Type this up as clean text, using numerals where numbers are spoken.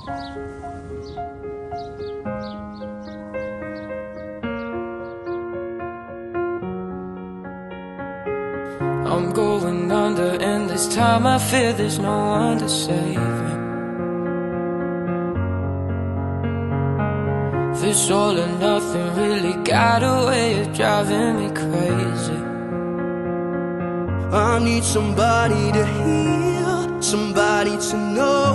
I'm going under, and this time I fear there's no one to save me. This all or nothing really got a way of driving me crazy. I need somebody to heal, somebody to know.